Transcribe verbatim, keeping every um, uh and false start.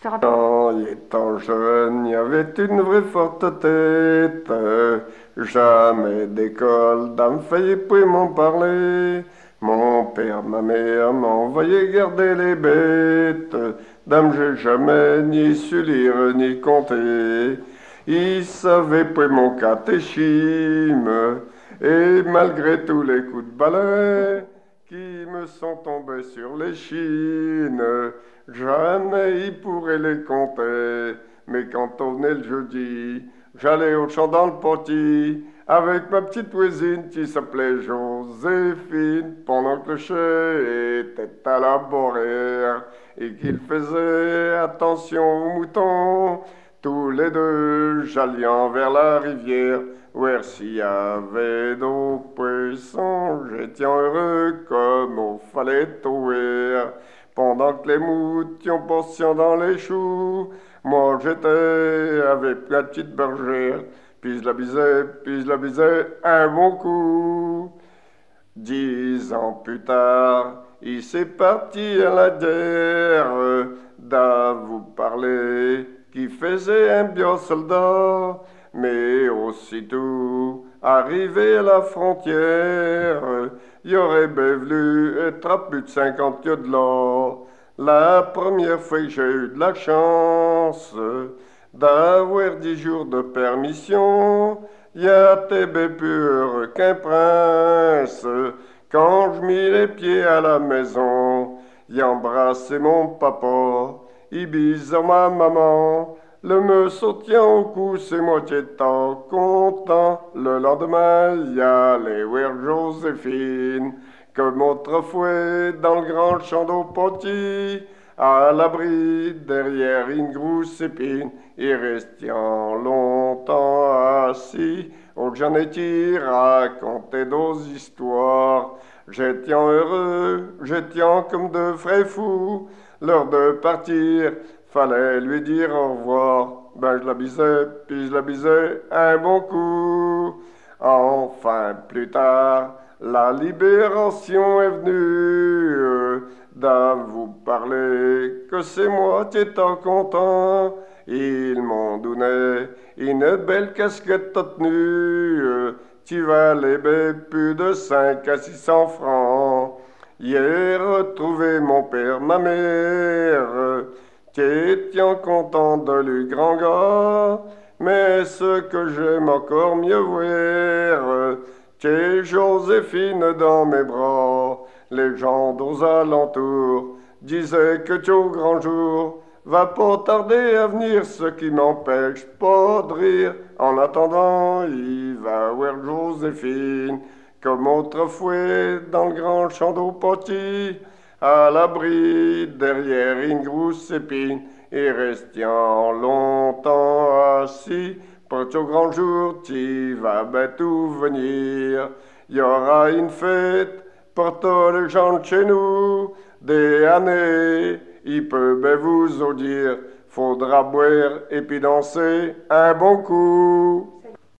te rappelle. En étant jeune, il y avait une vraie forte tête. Jamais d'école, dame faillit plus m'en parler. Mon père, ma mère m'envoyaient garder les bêtes. Dame, j'ai jamais ni su lire ni compter. Ils savaient plus mon catéchisme. Et malgré tous les coups de balai qui me sont tombés sur les chines, jamais ils pourraient les compter. Mais quand on venait le jeudi, j'allais au champ dans le petit avec ma petite voisine qui s'appelait Joséphine, pendant que le chien était à laborer et qu'il faisait attention aux moutons. Tous les deux, j'alliant vers la rivière, où s'il y avait d'eau poisson, j'étais heureux comme au fallait trouver. Pendant que les moutons passaient dans les choux, moi j'étais avec la petite bergère, puis je la bisais, puis je la bisais un bon coup. Dix ans plus tard, il s'est parti à la guerre, d'à vous parler, qui faisait un bien soldat, mais aussitôt, arrivé à la frontière, il aurait bien voulu être à plus de cinquante lieues de là. La première fois que j'ai eu de la chance d'avoir dix jours de permission, y a t'es bien plus heureux qu'un prince. Quand je mis les pieds à la maison, y embrassé mon papa, y bisait ma maman. Le me soutient au cou, c'est moi qui étais content. Le lendemain, y allait voir Joséphine, comme autrefois dans le grand champ d'eau petit, à l'abri derrière une grosse épine, et restant longtemps assis, au que j'en ai raconté d'autres histoires. J'étais heureux, j'étais comme deux frères fous, l'heure de partir, fallait lui dire au revoir. Ben je la bisais, puis je la bisais un bon coup. Enfin, plus tard, la libération est venue. D'à vous parler que c'est moi qui étais content. Ils m'ont donné une belle casquette de tenue. Tu valais bien plus de cinq à six cents francs. Hier, retrouvé mon père, ma mère, qui étaient contents de lui grand gars. Mais ce que j'aime encore mieux voir, c'est Joséphine dans mes bras. Les gens aux alentours disaient que tu au grand jour va pas tarder à venir, ce qui m'empêche pas de rire. En attendant, il va voir Joséphine, comme autrefois dans le grand champ d'eau petit, à l'abri derrière une grosse épine, et restant longtemps assis, pour au grand jour, tu vas ben tout venir. Il y aura une fête pour tous les gens de chez nous, des années, il peut ben vous en dire, faudra boire et puis danser un bon coup.